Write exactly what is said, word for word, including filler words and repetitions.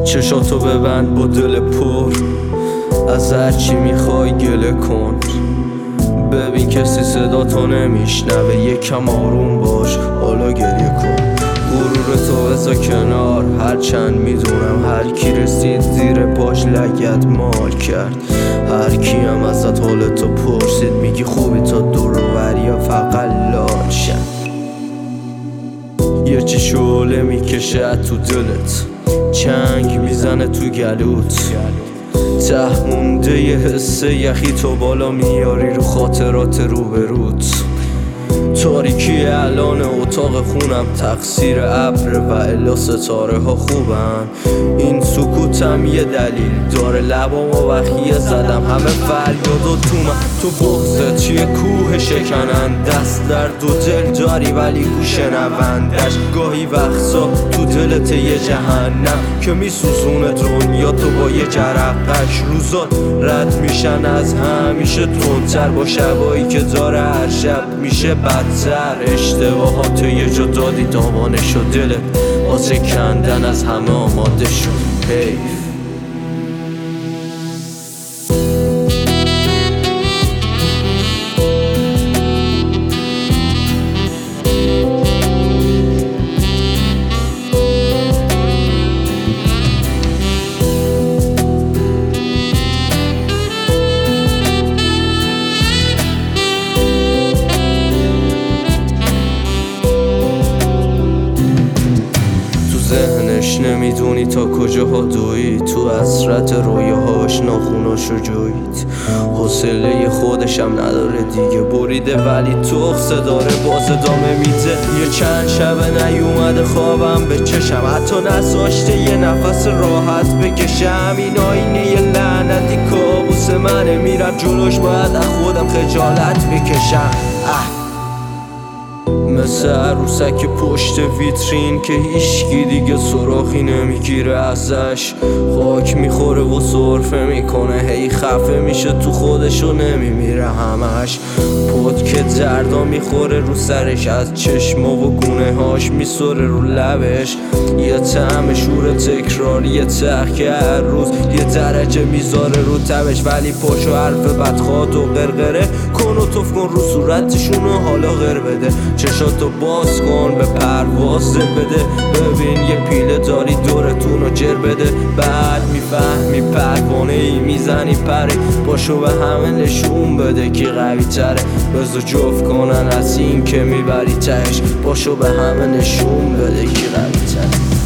چشاتو ببند با دل پر، از هرچی میخوای گله کن. ببین کسی صدا تو نمیشنوه، یکم آروم باش حالا گریه کن. غرورتو بذار کنار، هرچند میدونم هر کی رسید زیر پاش لگد مال کرد. هر کی هم ازت حالتو پرسید میگی خوبی تا دور و بریا فقط لال شد. یه چی شعله میکشه تو دلت، چنگ میزنه تو گلوت، ته مونده یه حس یخی تو بالا میاری رو خاطرات روبروت. تاریکی الان اتاق خونم تقصیر ابر و الا ستاره ها خوبن. این سکوتم یه دلیل داره، لبام و وخیه زدم همه فریاد و تو من. تو بغزت چیه کوه شکنن، دست در دو دل داری ولی گوش نوندش. گاهی وقتا تو دلت یه جهنم که میسوزونه دنیا تو با یه جرقش. روزات رد میشن از همیشه تندتر، با شبایی که داره هر شب میشه بدتر. اشتباهات یه جا دادی دامانه شد، دلت واسه کندن از همه آماده شد. حیف ذهنش نمیدونی تا کجاها دوید، تو حسرت رویاهاش ناخوناشو جوید. حوصله خودشم نداره دیگه بریده، ولی تخصه داره باز ادامه میده. یه چند شبه نیومده خوابم به چشم، حتی نذاشته یه نفس راحت بکشم. این آینه یه لعنتی کابوس منه، میرم جلوش باید از خودم خجالت بکشم. اه مثل عروسک پشت ویترین که هیچکی دیگه سراخی نمیگیره ازش. خاک میخوره و سرفه میکنه، هی خفه میشه تو خودشو نمیمیره همش. پد که دردا میخوره رو سرش، از چشما و گونه هاش میسوره رو لبش. یه طعم شور تکراری، یه ته که هر روز یه درجه میذاره رو تبش. ولی پاشو حرف بدخواد و قرقره کن و توف کن رو صورتشونو حالا غر بده. چشاتو باز کن به پرواز بده، ببین یه پیله داری دورتونو جر بده. بعد میفهمی پروانه ای میزنی پره، پاشو به همه نشون بده کی قوی تره. بذار جفت کنن از این که میبری تهش، پاشو به همه نشون بده کی قوی تره.